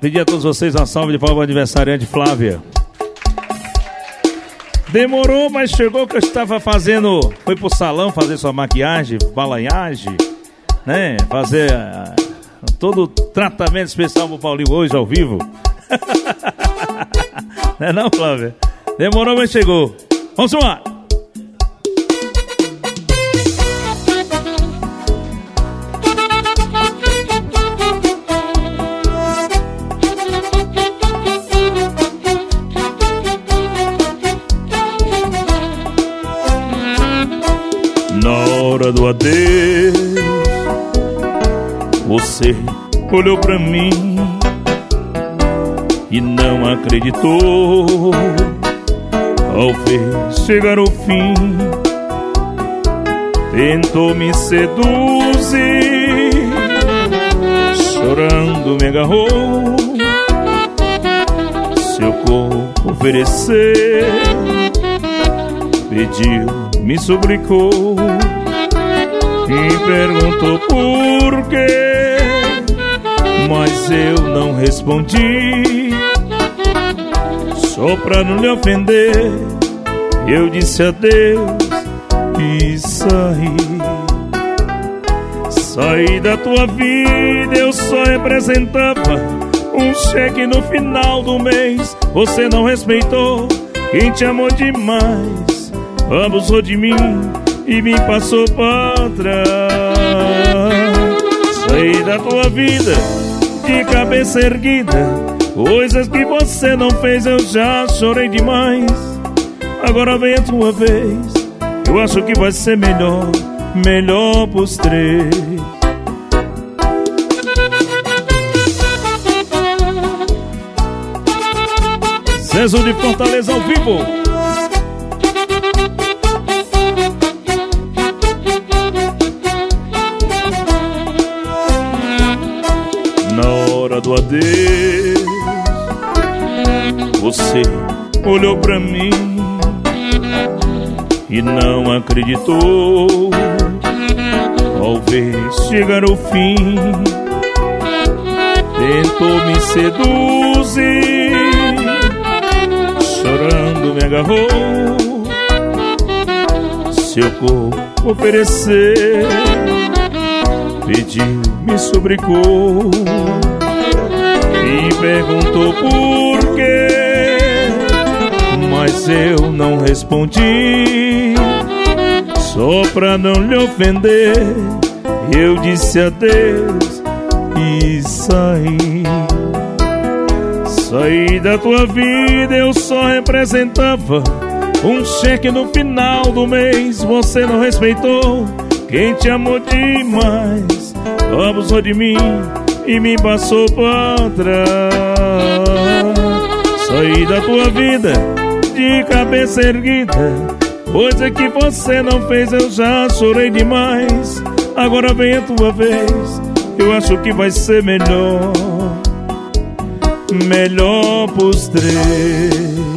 Pedir a todos vocês uma salva de palmas ao aniversariante Flávia. Demorou, mas chegou que eu estava fazendo... Foi pro salão fazer sua maquiagem, balanhagem, né? Fazer todo o tratamento especial pro Paulinho hoje ao vivo. Não é não, Flávia? Demorou, mas chegou. Vamos lá. Na hora do adeus, você olhou pra mim e não acreditou. Ao ver chegar o fim, tentou me seduzir, chorando me agarrou, seu corpo oferecer, pediu, me suplicou e perguntou por quê, mas eu não respondi. Só pra não lhe ofender, eu disse adeus e saí. Saí da tua vida, eu só representava um cheque no final do mês. Você não respeitou quem te amou demais, abusou de mim e me passou pra trás. Saí da tua vida de cabeça erguida, coisas que você não fez, eu já chorei demais. Agora vem a tua vez, eu acho que vai ser melhor, melhor pros três. César de Fortaleza ao vivo. Na hora do adeus, você olhou pra mim e não acreditou. Ao ver chegar o fim, tentou me seduzir, chorando me agarrou, seu corpo oferecer, pediu, me suplicou e perguntou por quê, mas eu não respondi. Só pra não lhe ofender, eu disse adeus e saí. Saí da tua vida, eu só representava um cheque no final do mês. Você não respeitou quem te amou demais, abusou de mim e me passou pra trás. Saí da tua vida de cabeça erguida, coisa que você não fez, eu já chorei demais. Agora vem a tua vez, eu acho que vai ser melhor, melhor pros três.